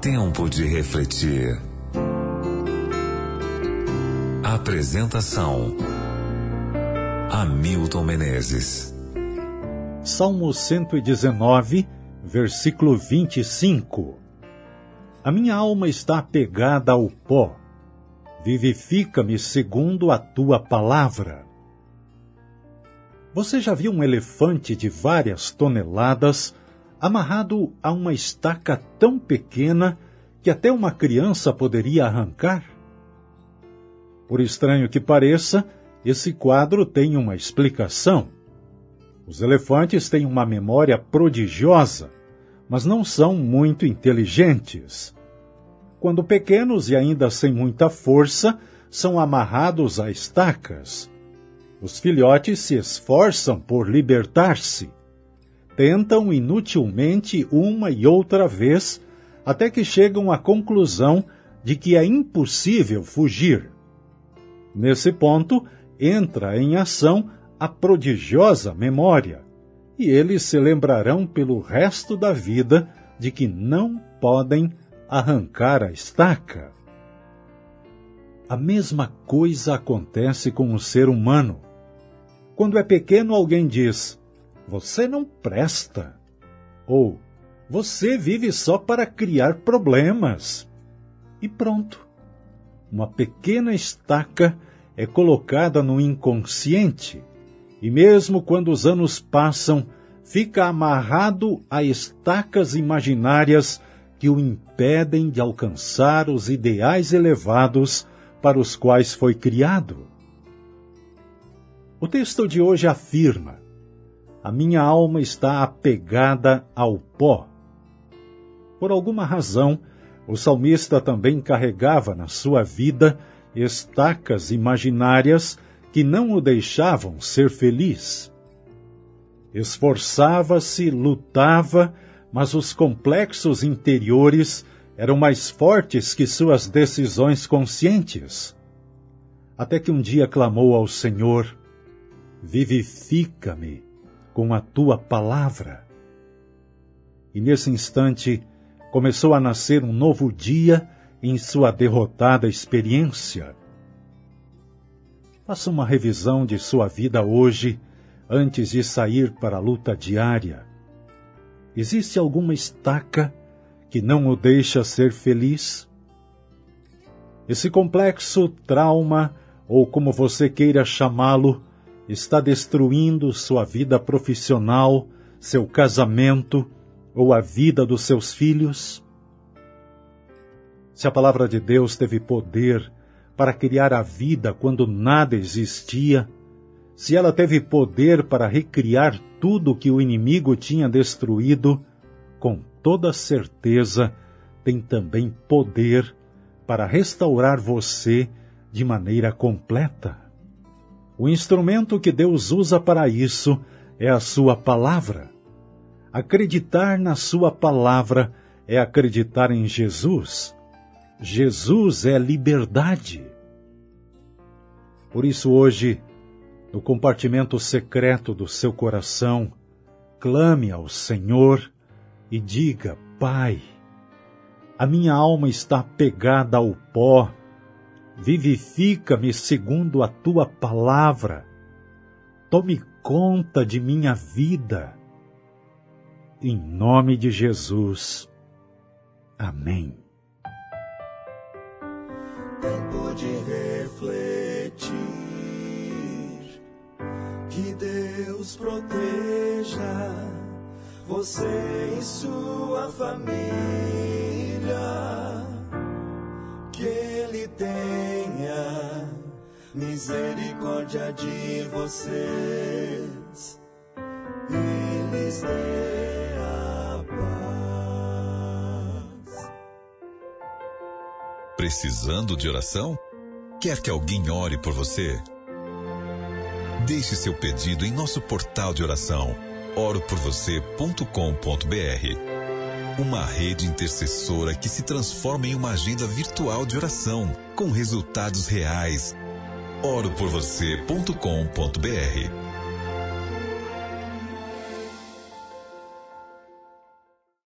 Tempo de refletir. Apresentação: Hamilton Menezes. Salmo 119, versículo 25. A minha alma está apegada ao pó. Vivifica-me segundo a tua palavra. Você já viu um elefante de várias toneladas amarrado a uma estaca tão pequena que até uma criança poderia arrancar? Por estranho que pareça, esse quadro tem uma explicação. Os elefantes têm uma memória prodigiosa, mas não são muito inteligentes. Quando pequenos e ainda sem muita força, são amarrados a estacas. Os filhotes se esforçam por libertar-se. Tentam inutilmente uma e outra vez, até que chegam à conclusão de que é impossível fugir. Nesse ponto, entra em ação a prodigiosa memória, e eles se lembrarão pelo resto da vida de que não podem arrancar a estaca. A mesma coisa acontece com o ser humano. Quando é pequeno, alguém diz: "Você não presta", ou "Você vive só para criar problemas". E pronto. Uma pequena estaca é colocada no inconsciente, e mesmo quando os anos passam, fica amarrado a estacas imaginárias que o impedem de alcançar os ideais elevados para os quais foi criado. O texto de hoje afirma: a minha alma está apegada ao pó. Por alguma razão, o salmista também carregava na sua vida estacas imaginárias que não o deixavam ser feliz. Esforçava-se, lutava, mas os complexos interiores eram mais fortes que suas decisões conscientes. Até que um dia clamou ao Senhor: "Vivifica-me com a tua palavra". E nesse instante começou a nascer um novo dia em sua derrotada experiência. Faça uma revisão de sua vida hoje, antes de sair para a luta diária. Existe alguma estaca que não o deixa ser feliz? Esse complexo trauma, ou como você queira chamá-lo, está destruindo sua vida profissional, seu casamento ou a vida dos seus filhos? Se a palavra de Deus teve poder para criar a vida quando nada existia, se ela teve poder para recriar tudo que o inimigo tinha destruído, com toda certeza tem também poder para restaurar você de maneira completa. O instrumento que Deus usa para isso é a sua palavra. Acreditar na sua palavra é acreditar em Jesus. Jesus é liberdade. Por isso hoje, no compartimento secreto do seu coração, clame ao Senhor e diga: "Pai, a minha alma está pegada ao pó. Vivifica-me segundo a tua palavra. Tome conta de minha vida. Em nome de Jesus. Amém." Tempo de refletir. Que Deus proteja você e sua família. Que Ele tenha misericórdia de vocês e lhes dê a paz. Precisando de oração? Quer que alguém ore por você? Deixe seu pedido em nosso portal de oração, oroporvocê.com.br. Uma rede intercessora que se transforma em uma agenda virtual de oração, com resultados reais. oroporvocê.com.br